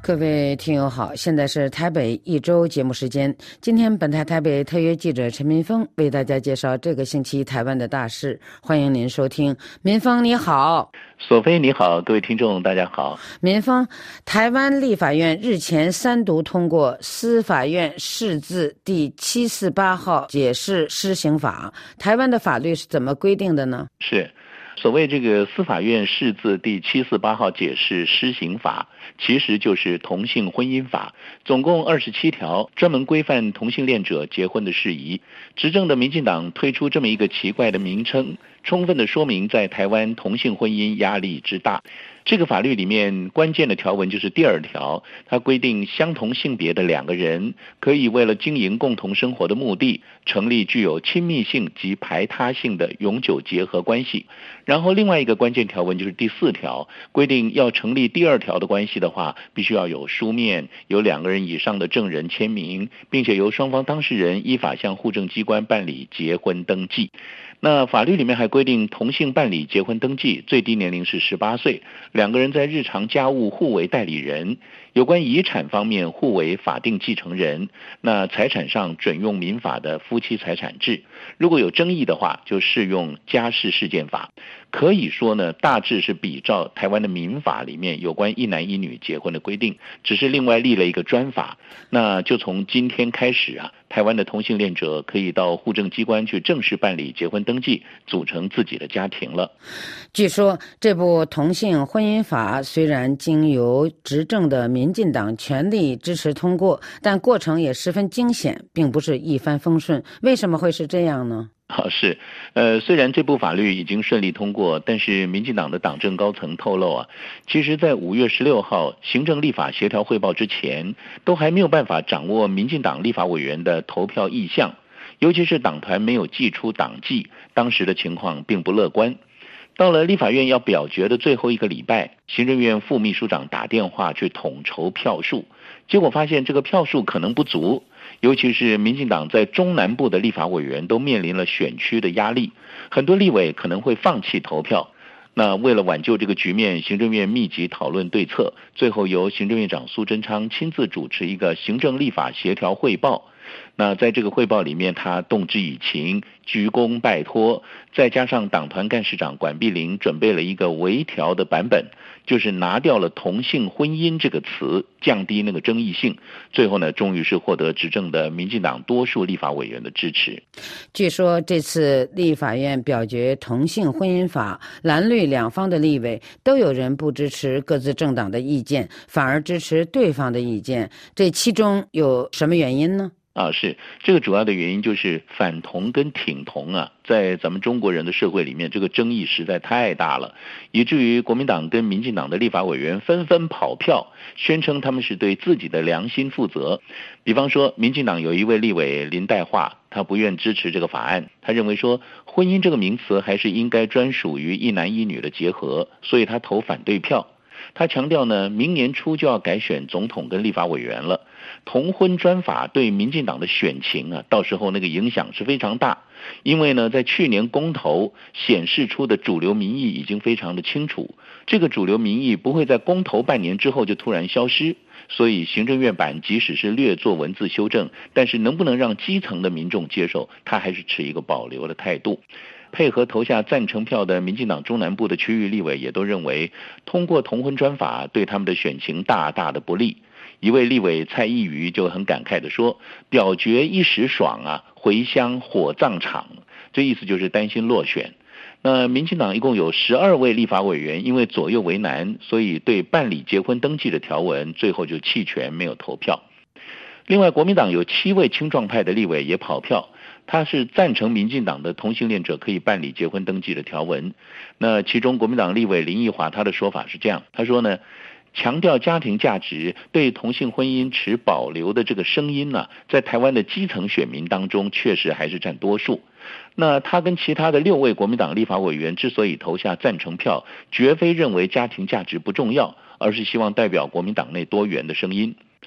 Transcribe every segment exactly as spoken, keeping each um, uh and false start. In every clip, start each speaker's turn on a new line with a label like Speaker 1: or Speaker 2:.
Speaker 1: 各位听友好，现在是台北一周节目时间。今天本台台北特约记者陈民峰为大家介绍这个星期台湾的大事，欢迎您收听。民峰你好。
Speaker 2: 索菲你好，各位听众大家好。
Speaker 1: 民峰，台湾立法院日前三读通过司法院释字第七四八号解释施行法，台湾的法律是怎么规定的呢？
Speaker 2: 是所谓这个司法院释字第七四八号解释施行法，其实就是同性婚姻法，总共二十七条，专门规范同性恋者结婚的事宜。执政的民进党推出这么一个奇怪的名称，充分的说明在台湾同性婚姻压力之大。这个法律里面关键的条文就是第二条，它规定相同性别的两个人可以为了经营共同生活的目的，成立具有亲密性及排他性的永久结合关系。然后另外一个关键条文就是第四条，规定要成立第二条的关系的话，必须要有书面，有两个人以上的证人签名，并且由双方当事人依法向户政机关办理结婚登记。那法律里面还规定，同性办理结婚登记最低年龄是十八岁，两个人在日常家务互为代理人，有关遗产方面互为法定继承人，那财产上准用民法的夫妻财产制，如果有争议的话就适用家事事件法。可以说呢，大致是比照台湾的民法里面有关一男一女结婚的规定，只是另外立了一个专法。那就从今天开始啊，台湾的同性恋者可以到户政机关去正式办理结婚登记，组成自己的家庭了。
Speaker 1: 据说这部同性婚姻法虽然经由执政的民进党全力支持通过，但过程也十分惊险，并不是一帆风顺。为什么会是这样呢？
Speaker 2: 好，是，呃，虽然这部法律已经顺利通过，但是民进党的党政高层透露啊，其实在五月十六号行政立法协调汇报之前，都还没有办法掌握民进党立法委员的投票意向，尤其是党团没有寄出党纪，当时的情况并不乐观。到了立法院要表决的最后一个礼拜，行政院副秘书长打电话去统筹票数，结果发现这个票数可能不足，尤其是民进党在中南部的立法委员都面临了选区的压力，很多立委可能会放弃投票。那为了挽救这个局面，行政院密集讨论对策，最后由行政院长苏贞昌亲自主持一个行政立法协调汇报。那在这个汇报里面，他动之以情，鞠躬拜托，再加上党团干事长管碧玲准备了一个微调的版本，就是拿掉了同性婚姻这个词，降低那个争议性。最后呢，终于是获得执政的民进党多数立法委员的支持。
Speaker 1: 据说这次立法院表决同性婚姻法，蓝绿两方的立委都有人不支持各自政党的意见，反而支持对方的意见，这其中有什么原因呢？
Speaker 2: 啊，是这个主要的原因就是反同跟挺同啊，在咱们中国人的社会里面，这个争议实在太大了，以至于国民党跟民进党的立法委员纷纷跑票，宣称他们是对自己的良心负责。比方说，民进党有一位立委林岱樺，他不愿支持这个法案，他认为说婚姻这个名词还是应该专属于一男一女的结合，所以他投反对票。他强调呢，明年初就要改选总统跟立法委员了，同婚专法对民进党的选情啊，到时候那个影响是非常大。因为呢，在去年公投显示出的主流民意已经非常的清楚，这个主流民意不会在公投半年之后就突然消失，所以行政院版即使是略做文字修正，但是能不能让基层的民众接受，他还是持一个保留的态度。配合投下赞成票的民进党中南部的区域立委也都认为，通过同婚专法对他们的选情大大的不利。一位立委蔡易余就很感慨地说，表决一时爽啊，回乡火葬场，这意思就是担心落选。那民进党一共有十二位立法委员，因为左右为难，所以对办理结婚登记的条文最后就弃权，没有投票。另外国民党有七位青壮派的立委也跑票，他是赞成民进党的同性恋者可以办理结婚登记的条文。那其中国民党立委林奕华他的说法是这样，他说呢，强调家庭价值，对同性婚姻持保留的这个声音呢、啊，在台湾的基层选民当中确实还是占多数。那他跟其他的六位国民党立法委员之所以投下赞成票，绝非认为家庭价值不重要，而是希望代表国民党内多元的声音。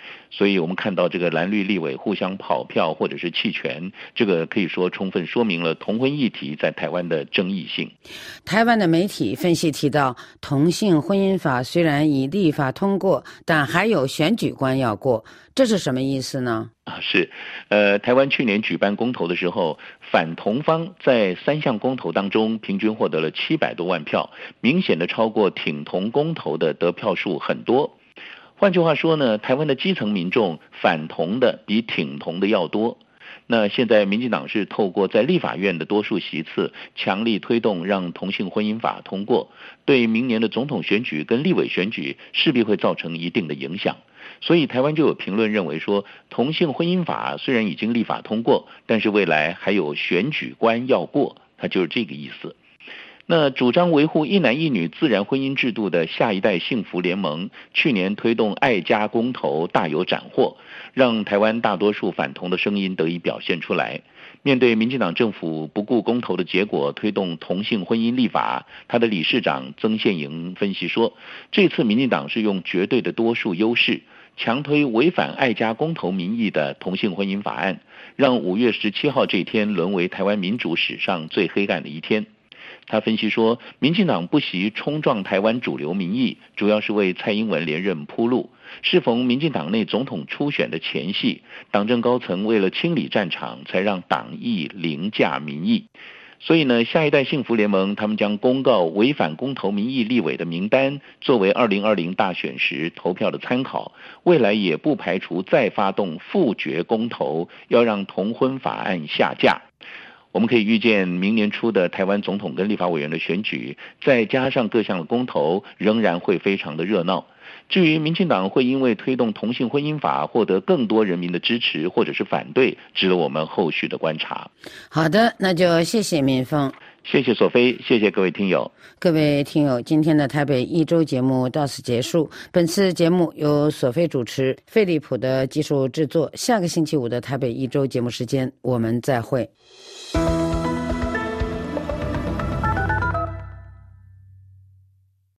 Speaker 2: 所以我们看到这个蓝绿立委互相跑票或者是弃权，这个可以说充分说明了同婚议题在台湾的争议性。
Speaker 1: 台湾的媒体分析提到，同性婚姻法虽然已立法通过，但还有选举关要过，这是什么意思呢？
Speaker 2: 啊，是，呃，台湾去年举办公投的时候，反同方在三项公投当中平均获得了七百多万票，明显的超过挺同公投的得票数很多。换句话说呢，台湾的基层民众反同的比挺同的要多。那现在民进党是透过在立法院的多数席次，强力推动让同性婚姻法通过，对明年的总统选举跟立委选举势必会造成一定的影响。所以台湾就有评论认为说，同性婚姻法虽然已经立法通过，但是未来还有选举关要过，它就是这个意思。那主张维护一男一女自然婚姻制度的下一代幸福联盟，去年推动爱家公投大有斩获，让台湾大多数反同的声音得以表现出来。面对民进党政府不顾公投的结果推动同性婚姻立法，他的理事长曾宪营分析说，这次民进党是用绝对的多数优势，强推违反爱家公投民意的同性婚姻法案，让五月十七号这天沦为台湾民主史上最黑暗的一天。他分析说，民进党不惜冲撞台湾主流民意，主要是为蔡英文连任铺路。适逢民进党内总统初选的前夕，党政高层为了清理战场，才让党意凌驾民意。所以呢，下一代幸福联盟他们将公告违反公投民意立委的名单，作为二零二零大选时投票的参考。未来也不排除再发动复决公投，要让同婚法案下架。我们可以预见明年初的台湾总统跟立法委员的选举，再加上各项的公投，仍然会非常的热闹。至于民进党会因为推动同性婚姻法获得更多人民的支持或者是反对，值得我们后续的观察。
Speaker 1: 好的，那就谢谢敏凤，
Speaker 2: 谢谢索菲，谢谢各位听友。
Speaker 1: 各位听友，今天的台北一周节目到此结束。本次节目由索菲主持，费利普的技术制作。下个星期五的台北一周节目时间，我们再会。